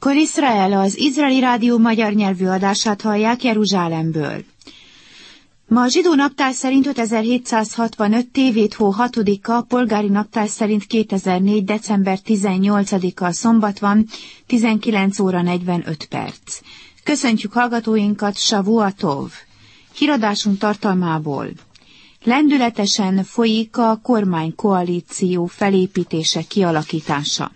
Kol Israel, az izraeli rádió magyar nyelvű adását hallják Jeruzsálemből. Ma a zsidó naptár szerint 5765 tévéthó 6-a, polgári naptár szerint 2004. december 18-a szombat van, 19 óra 45 perc. Köszöntjük hallgatóinkat, Savua Tov. Híradásunk tartalmából. Lendületesen folyik a kormánykoalíció felépítése, kialakítása.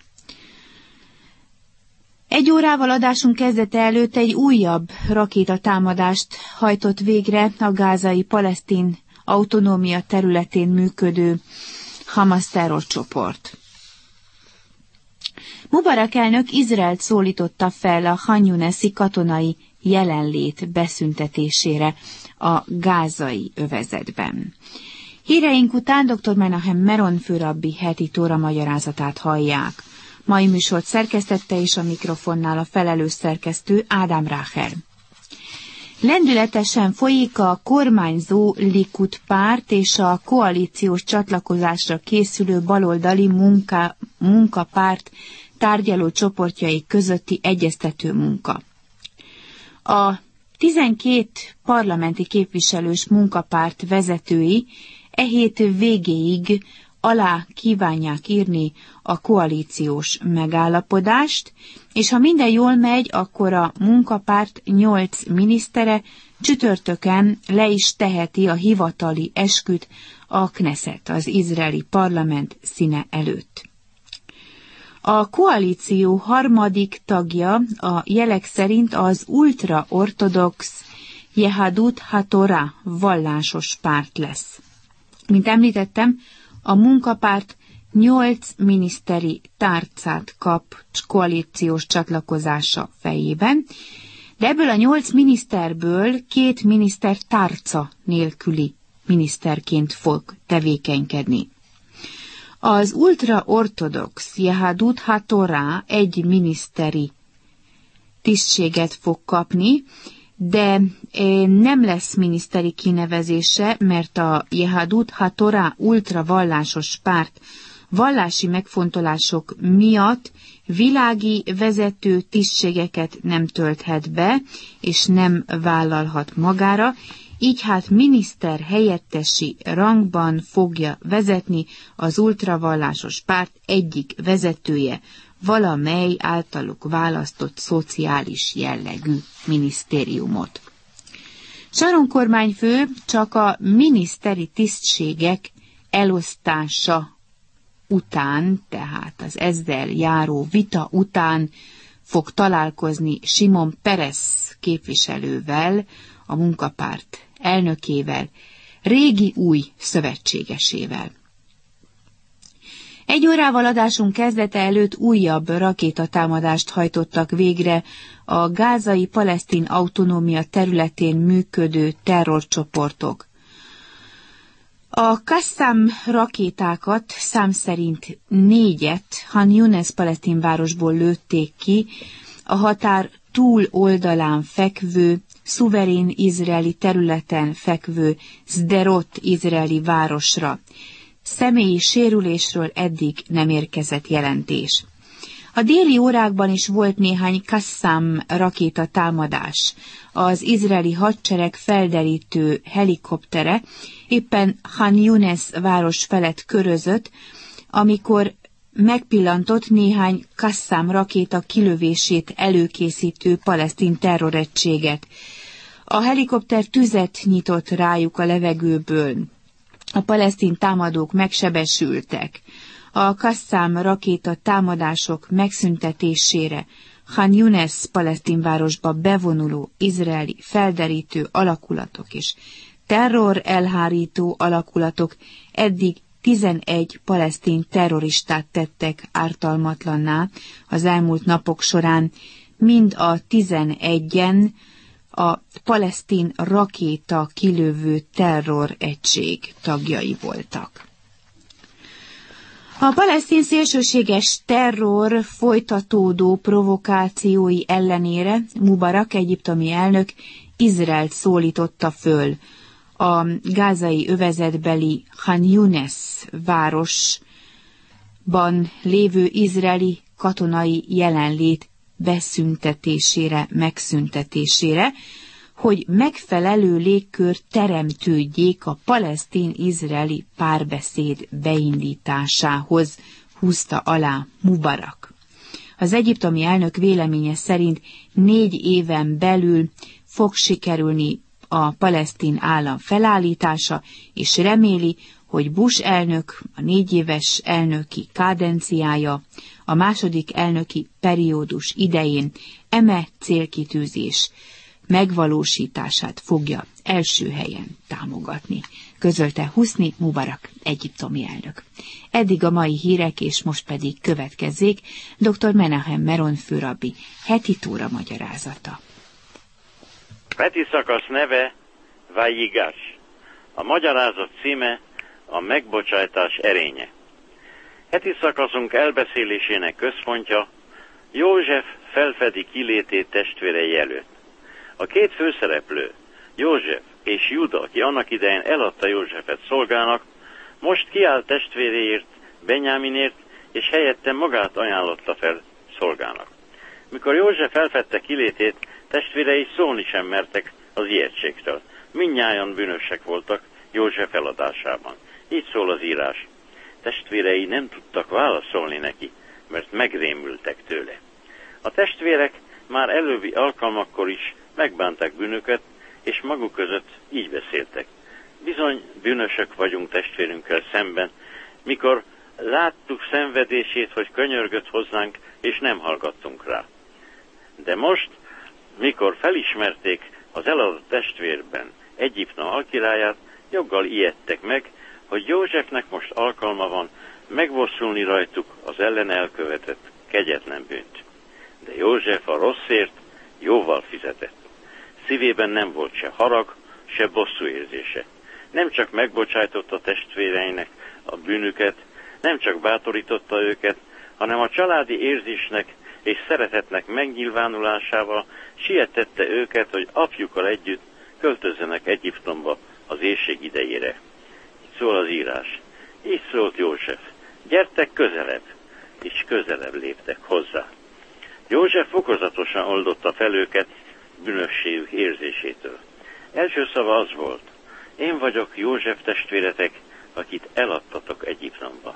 Egy órával adásunk kezdete előtt egy újabb rakétatámadást hajtott végre a gázai palesztin autonómia területén működő Hamas terrorcsoport. Mubarak elnök Izraelt szólította fel a Han Yunesi katonai jelenlét beszüntetésére a gázai övezetben. Híreink után dr. Menahem Meron főrabbi heti tóra magyarázatát hallják. Mai műsort szerkesztette és a mikrofonnál a felelős szerkesztő Ádám Rácher. Lendületesen folyik a kormányzó Likud párt és a koalíciós csatlakozásra készülő baloldali munkapárt tárgyaló csoportjai közötti egyeztető munka. A 12 parlamenti képviselős munkapárt vezetői e hét végéig alá kívánják írni a koalíciós megállapodást, és ha minden jól megy, akkor a munkapárt 8 minisztere csütörtökön le is teheti a hivatali esküt a Knesset, az izraeli parlament színe előtt. A koalíció harmadik tagja a jelek szerint az ultraortodox Yehadut HaTorah vallásos párt lesz. Mint említettem, a munkapárt 8 miniszteri tárcát kap koalíciós csatlakozása fejében, de ebből a 8 miniszterből 2 miniszter tárca nélküli miniszterként fog tevékenykedni. Az ultraortodox Yehadut HaTorah egy miniszteri tisztséget fog kapni, de nem lesz miniszteri kinevezése, mert a Yehadut HaTorah ultravallásos párt vallási megfontolások miatt világi vezető tisztségeket nem tölthet be, és nem vállalhat magára, így hát miniszter helyettesi rangban fogja vezetni az ultravallásos párt egyik vezetője, valamely általuk választott szociális jellegű minisztériumot. Sharon kormányfő csak a miniszteri tisztségek elosztása után, tehát az ezzel járó vita után fog találkozni Simon Peres képviselővel, a munkapárt elnökével, régi új szövetségesével. Egy órával adásunk kezdete előtt újabb rakétatámadást hajtottak végre a gázai palesztin autonómia területén működő terrorcsoportok. A Qassam rakétákat szám szerint 4-et Han Younes palesztin városból lőtték ki, a határ túl oldalán fekvő, szuverén izraeli területen fekvő Sderot izraeli városra. Személyi sérülésről eddig nem érkezett jelentés. A déli órákban is volt néhány Qassam rakéta támadás. Az izraeli hadsereg felderítő helikoptere éppen Han Younes város felett körözött, amikor megpillantott néhány Qassam rakéta kilövését előkészítő palesztin terroregységet. A helikopter tüzet nyitott rájuk a levegőből. A palesztin támadók megsebesültek. A Qassam rakéta támadások megszüntetésére Han Younes palesztin városba bevonuló izraeli felderítő alakulatok és terror elhárító alakulatok eddig 11 palesztin terroristát tettek ártalmatlanná az elmúlt napok során, mind a 11-en a palesztin rakéta kilövő terroregység tagjai voltak. A palesztin szélsőséges terror folytatódó provokációi ellenére Mubarak egyiptomi elnök Izraelt szólította föl a gázai övezetbeli Han Younes városban lévő izraeli katonai jelenlét beszüntetésére, megszüntetésére, hogy megfelelő légkör teremtődjék a palesztin-izraeli párbeszéd beindításához, húzta alá Mubarak. Az egyiptomi elnök véleménye szerint 4 éven belül fog sikerülni a palesztin állam felállítása, és reméli, hogy Bush elnök a 4 éves elnöki kádenciája a második elnöki periódus idején eme célkitűzés megvalósítását fogja első helyen támogatni, közölte Husni Mubarak egyiptomi elnök. Eddig a mai hírek, és most pedig következzék dr. Menahem Meron főrabbi heti tóra magyarázata. Heti szakasz neve Vajigash. A magyarázat címe a megbocsájtás erénye. Heti szakaszunk elbeszélésének központja József felfedi kilétét testvérei előtt. A 2 főszereplő, József és Juda, aki annak idején eladta Józsefet szolgának, most kiáll testvéréért, Benyáminért, és helyette magát ajánlotta fel szolgának. Mikor József felfedte kilétét, testvérei szólni sem mertek az ijegységtől. Mindnyájan bűnösek voltak József eladásában. Így szól az írás. Testvérei nem tudtak válaszolni neki, mert megrémültek tőle. A testvérek már előbbi alkalmakkor is megbánták bűnöket, és maguk között így beszéltek. Bizony bűnösök vagyunk testvérünkkel szemben, mikor láttuk szenvedését, hogy könyörgött hozzánk, és nem hallgattunk rá. De most, mikor felismerték az eladott testvérben Egyiptom alkirályát, joggal ijedtek meg, hogy Józsefnek most alkalma van megbosszulni rajtuk az ellen elkövetett kegyetlen bűnt. De József a rosszért jóval fizetett. Szívében nem volt se harag, se bosszúérzése. Nem csak megbocsájtotta testvéreinek a bűnüket, nem csak bátorította őket, hanem a családi érzésnek és szeretetnek megnyilvánulásával sietette őket, hogy apjukkal együtt költözzenek Egyiptomba az éhség idejére. Így szól az írás. Így szólt József. Gyertek közelebb, és közelebb léptek hozzá. József fokozatosan oldotta fel őket bűnösségük érzésétől. Első szava az volt. Én vagyok József testvéretek, akit eladtatok Egyiptomba.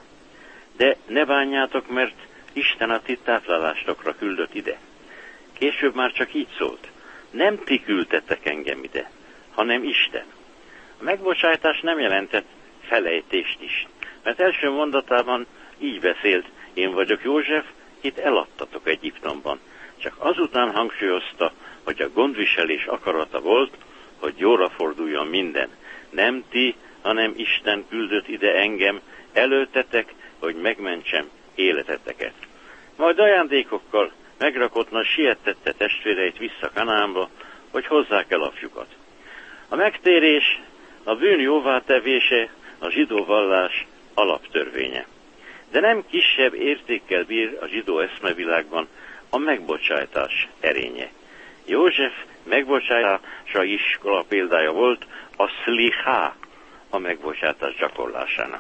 De ne bánjátok, mert Isten a ti táplálásokra küldött ide. Később már csak így szólt. Nem ti küldtetek engem ide, hanem Isten. A megbocsájtás nem jelentett felejtést is, mert első mondatában így beszélt, én vagyok József, itt eladtatok Egyiptomban. Csak azután hangsúlyozta, hogy a gondviselés akarata volt, hogy jóra forduljon minden. Nem ti, hanem Isten küldött ide engem, előttetek, hogy megmentsem életeteket. Majd ajándékokkal megrakottna siettette testvéreit vissza Kanaánba, hogy hozzák el apjukat. A megtérés, a bűn jóvátevése a zsidó vallás alaptörvénye. De nem kisebb értékkel bír a zsidó eszmevilágban a megbocsájtás erénye. József megbocsátása iskola példája volt a szlichá, a megbocsátás gyakorlásának.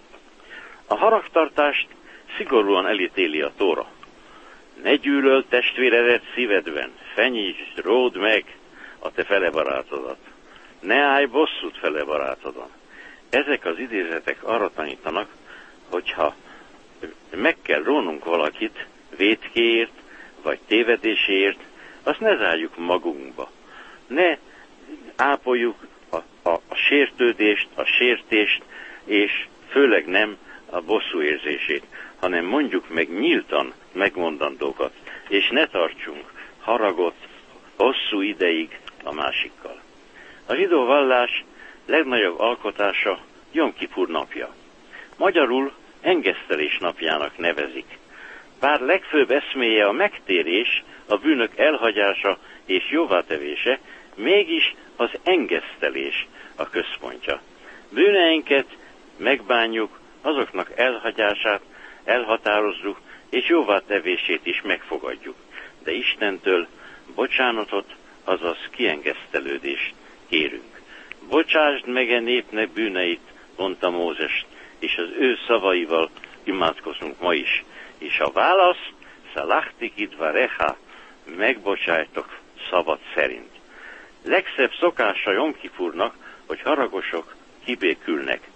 A haragtartást szigorúan elítéli a Tóra. Ne gyűlöld testvéredet szívedben, fenyítsd, ródd meg a te fele barátodat. Ne állj bosszút fele barátodon. Ezek az idézetek arra tanítanak, hogyha meg kell rónunk valakit vétkéért, vagy tévedéséért, azt ne zárjuk magunkba. Ne ápoljuk a sértődést, a sértést, és főleg nem a bosszú érzését, hanem mondjuk meg nyíltan megmondandókat, és ne tartsunk haragot hosszú ideig a másikkal. A zsidó vallás legnagyobb alkotása Jom Kipur napja. Magyarul engesztelés napjának nevezik. Bár legfőbb eszméje a megtérés, a bűnök elhagyása és jóvátevése, mégis az engesztelés a központja. Bűneinket megbánjuk, azoknak elhagyását elhatározzuk, és jóvátevését is megfogadjuk. De Istentől bocsánatot, azaz kiengesztelődést kérünk. Bocsásd meg a népnek bűneit, mondta Mózes, és az ő szavaival imádkozunk ma is. És a válasz, szalachti kidvareha, megbocsájtok szabad szerint. Legszebb szokása Jom Kipurnak, hogy haragosok kibékülnek.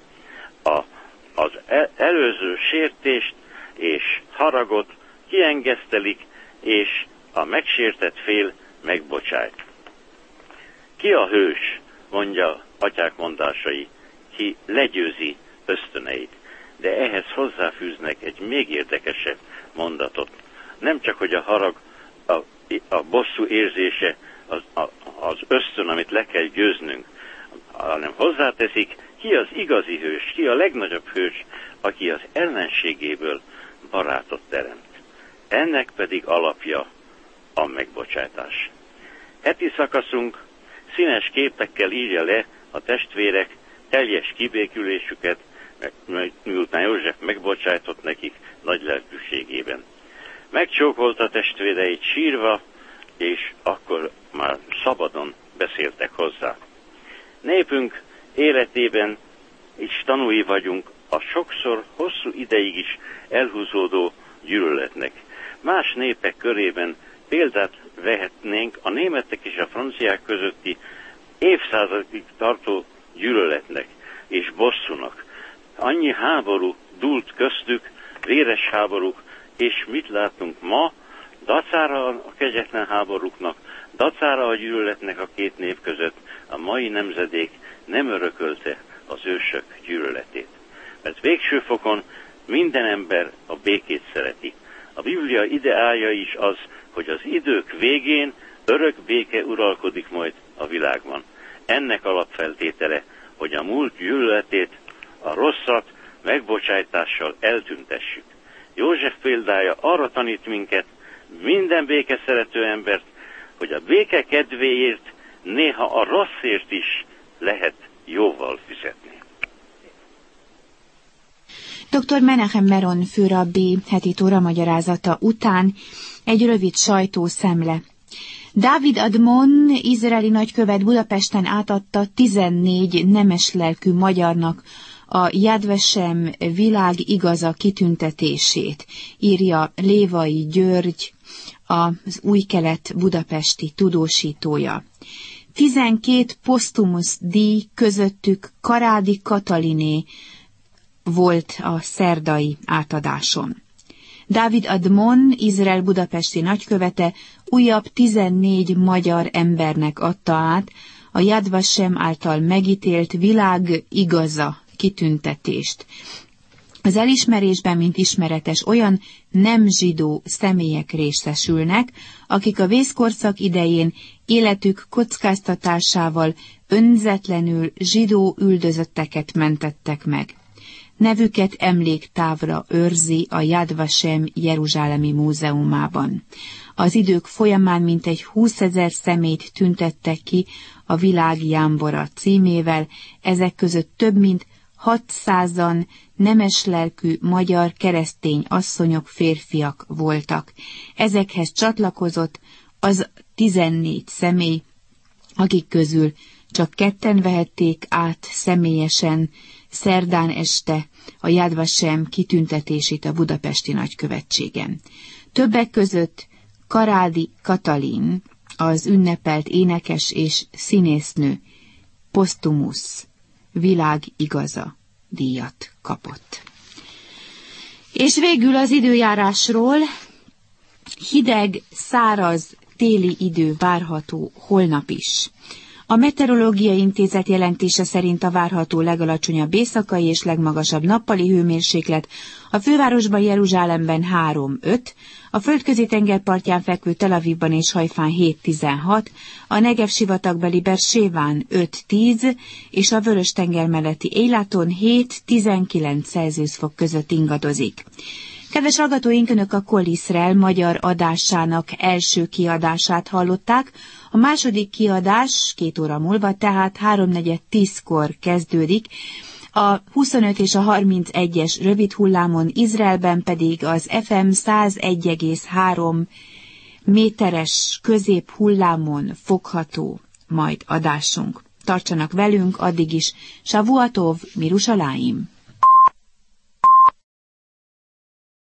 Az előző sértést és haragot kiengesztelik, és a megsértett fél megbocsájt. Ki a hős, mondja atyák mondásai, ki legyőzi ösztöneit. De ehhez hozzáfűznek egy még érdekesebb mondatot. Nem csak, hogy a harag, a bosszú érzése, az ösztön, amit le kell győznünk, hanem hozzáteszik, ki az igazi hős, ki a legnagyobb hős, aki az ellenségéből barátot teremt. Ennek pedig alapja a megbocsátás. Heti szakaszunk színes képekkel írja le a testvérek teljes kibékülésüket, miután József megbocsájtott nekik nagy lelkűségében. Megcsókolta testvéreit sírva, és akkor már szabadon beszéltek hozzá. Népünk életében is tanúi vagyunk a sokszor hosszú ideig is elhúzódó gyűlöletnek. Más népek körében példát vehetnénk a németek és a franciák közötti évszázadig tartó gyűlöletnek és bosszúnak. Annyi háború dúlt köztük, véres háborúk, és mit látunk ma? Dacára a kegyetlen háborúknak, dacára a gyűlöletnek a két nép között a mai nemzedék nem örökölte az ősök gyűlöletét. Mert végső fokon minden ember a békét szereti. A Biblia ideája is az, hogy az idők végén örök béke uralkodik majd a világban. Ennek alapfeltétele, hogy a múlt gyűlöletét, a rosszat megbocsájtással eltüntessük. József példája arra tanít minket, minden békeszerető embert, hogy a béke kedvéért néha a rosszért is lehet jóval fizetni. Dr. Menachem Meron főrabbi heti tóra magyarázata után egy rövid sajtószemle. Dávid Admon, izraeli nagykövet Budapesten átadta 14 nemes lelkű magyarnak a Yad Vashem világ igaza kitüntetését, írja Lévai György, az Új Kelet budapesti tudósítója. 12 posztumusz díj, közöttük Karádi Kataliné volt a szerdai átadáson. Dávid Admon, Izrael budapesti nagykövete újabb 14 magyar embernek adta át a Yad Vashem által megítélt világ igaza kitüntetést. Az elismerésben, mint ismeretes, olyan nem zsidó személyek részesülnek, akik a vészkorszak idején életük kockáztatásával önzetlenül zsidó üldözötteket mentettek meg. Nevüket emléktávra őrzi a Yad Vashem Jeruzsálemi múzeumában. Az idők folyamán mintegy 20 000 személyt tüntettek ki a Világ jámbora címével, ezek között több mint 600-an nemes lelkű magyar keresztény asszonyok, férfiak voltak. Ezekhez csatlakozott az 14 személy, akik közül csak 2 vehették át személyesen szerdán este a Yad Vashem kitüntetését a budapesti nagykövetségen. Többek között Karádi Katalin, az ünnepelt énekes és színésznő, posztumusz világ igaza díjat kapott. És végül az időjárásról: hideg, száraz, téli idő várható holnap is. A Meteorológiai Intézet jelentése szerint a várható legalacsonyabb éjszakai és legmagasabb nappali hőmérséklet a fővárosban, Jeruzsálemben 3-5, a földközi tengerpartján fekvő Tel Avivban és Hajfán 7-16, a Negev sivatagbeli Beerséván 5-10, és a Vörös-tenger melletti Élaton 7-19 Celsius fok között ingadozik. Kedves hallgatóink, Önök a Kol Iszrael magyar adásának első kiadását hallották. A második kiadás 2 óra múlva, tehát 3:4-10-kor kezdődik. A 25 és a 31-es rövid hullámon, Izraelben pedig az FM 101,3 méteres közép hullámon fogható majd adásunk. Tartsanak velünk, addig is Shavuatov, Mirushalayim!